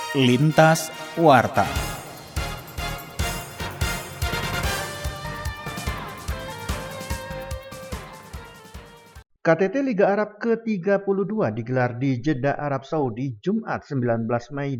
Lintas Warta. KTT Liga Arab ke-32 digelar di Jeddah, Arab Saudi, Jumat 19 Mei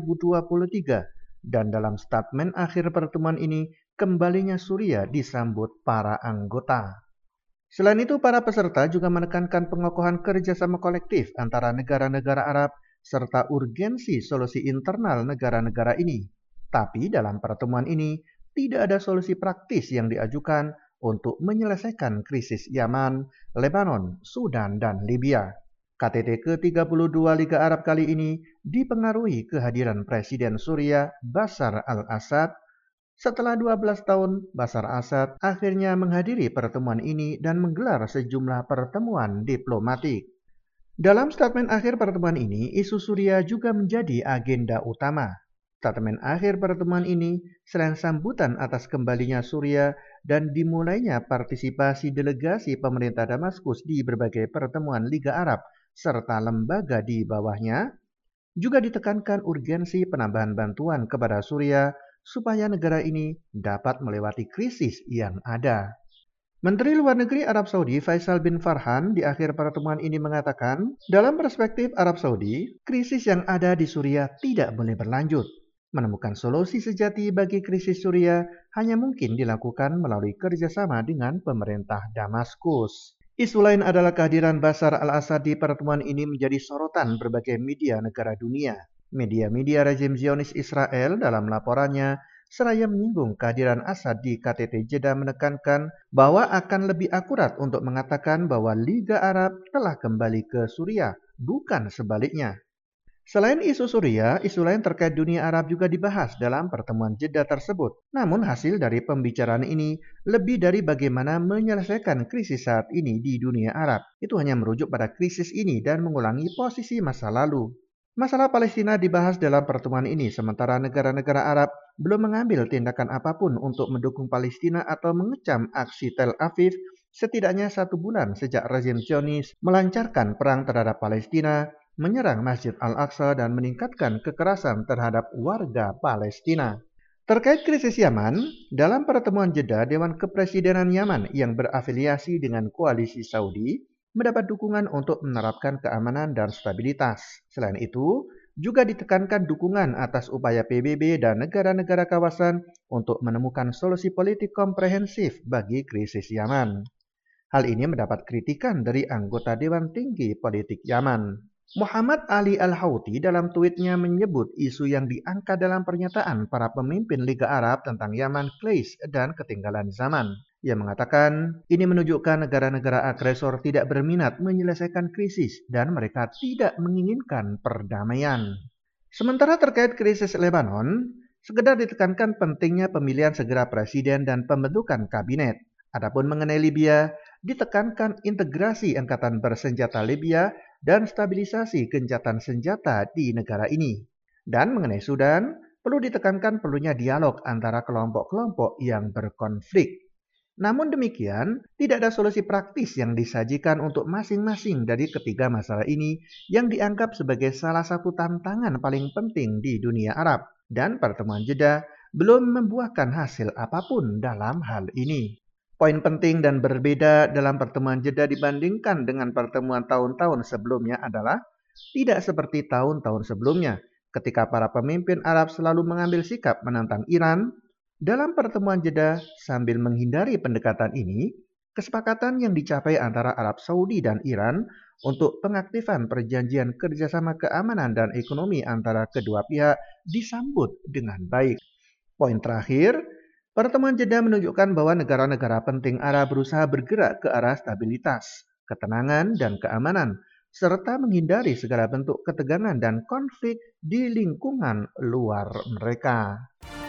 2023. Dan dalam statement akhir pertemuan ini, kembalinya Suriah disambut para anggota. Selain itu, para peserta juga menekankan pengokohan kerjasama kolektif antara negara-negara Arab serta urgensi solusi internal negara-negara ini. Tapi dalam pertemuan ini, tidak ada solusi praktis yang diajukan untuk menyelesaikan krisis Yaman, Lebanon, Sudan, dan Libya. KTT ke-32 Liga Arab kali ini dipengaruhi kehadiran Presiden Suriah Bashar al-Assad. Setelah 12 tahun, Bashar Assad akhirnya menghadiri pertemuan ini dan menggelar sejumlah pertemuan diplomatik. Dalam statement akhir pertemuan ini, isu Suriah juga menjadi agenda utama. Statement akhir pertemuan ini selain sambutan atas kembalinya Suriah dan dimulainya partisipasi delegasi pemerintah Damaskus di berbagai pertemuan Liga Arab serta lembaga di bawahnya, juga ditekankan urgensi penambahan bantuan kepada Suriah supaya negara ini dapat melewati krisis yang ada. Menteri Luar Negeri Arab Saudi Faisal bin Farhan di akhir pertemuan ini mengatakan, dalam perspektif Arab Saudi, krisis yang ada di Suriah tidak boleh berlanjut. Menemukan solusi sejati bagi krisis Suriah hanya mungkin dilakukan melalui kerjasama dengan pemerintah Damaskus. Isu lain adalah kehadiran Bashar al-Assad di pertemuan ini menjadi sorotan berbagai media negara dunia. Media-media rezim Zionis Israel dalam laporannya seraya menyinggung kehadiran Assad di KTT Jeddah menekankan bahwa akan lebih akurat untuk mengatakan bahwa Liga Arab telah kembali ke Suriah, bukan sebaliknya. Selain isu Suriah, isu lain terkait dunia Arab juga dibahas dalam pertemuan Jeddah tersebut. Namun hasil dari pembicaraan ini lebih dari bagaimana menyelesaikan krisis saat ini di dunia Arab. Itu hanya merujuk pada krisis ini dan mengulangi posisi masa lalu. Masalah Palestina dibahas dalam pertemuan ini, sementara negara-negara Arab belum mengambil tindakan apapun untuk mendukung Palestina atau mengecam aksi Tel Aviv setidaknya 1 bulan sejak rezim Zionis melancarkan perang terhadap Palestina, menyerang Masjid Al-Aqsa dan meningkatkan kekerasan terhadap warga Palestina. Terkait krisis Yaman, dalam pertemuan Jeddah, Dewan Kepresidenan Yaman yang berafiliasi dengan koalisi Saudi mendapat dukungan untuk menerapkan keamanan dan stabilitas. Selain itu, juga ditekankan dukungan atas upaya PBB dan negara-negara kawasan untuk menemukan solusi politik komprehensif bagi krisis Yaman. Hal ini mendapat kritikan dari anggota Dewan Tinggi Politik Yaman. Muhammad Ali Al-Houthi dalam tweetnya menyebut isu yang diangkat dalam pernyataan para pemimpin Liga Arab tentang Yaman klaim dan ketinggalan zaman. Ia mengatakan, ini menunjukkan negara-negara agresor tidak berminat menyelesaikan krisis dan mereka tidak menginginkan perdamaian. Sementara terkait krisis Lebanon, sekedar ditekankan pentingnya pemilihan segera presiden dan pembentukan kabinet. Adapun mengenai Libya, ditekankan integrasi angkatan bersenjata Libya dan stabilisasi gencatan senjata di negara ini. Dan mengenai Sudan, perlu ditekankan perlunya dialog antara kelompok-kelompok yang berkonflik. Namun demikian, tidak ada solusi praktis yang disajikan untuk masing-masing dari ketiga masalah ini yang dianggap sebagai salah satu tantangan paling penting di dunia Arab. Dan pertemuan Jeddah belum membuahkan hasil apapun dalam hal ini. Poin penting dan berbeda dalam pertemuan Jeddah dibandingkan dengan pertemuan tahun-tahun sebelumnya adalah tidak seperti tahun-tahun sebelumnya ketika para pemimpin Arab selalu mengambil sikap menantang Iran. Dalam pertemuan Jeddah sambil menghindari pendekatan ini, kesepakatan yang dicapai antara Arab Saudi dan Iran untuk pengaktifan perjanjian kerjasama keamanan dan ekonomi antara kedua pihak disambut dengan baik. Poin terakhir, pertemuan Jeddah menunjukkan bahwa negara-negara penting Arab berusaha bergerak ke arah stabilitas, ketenangan, dan keamanan, serta menghindari segala bentuk ketegangan dan konflik di lingkungan luar mereka.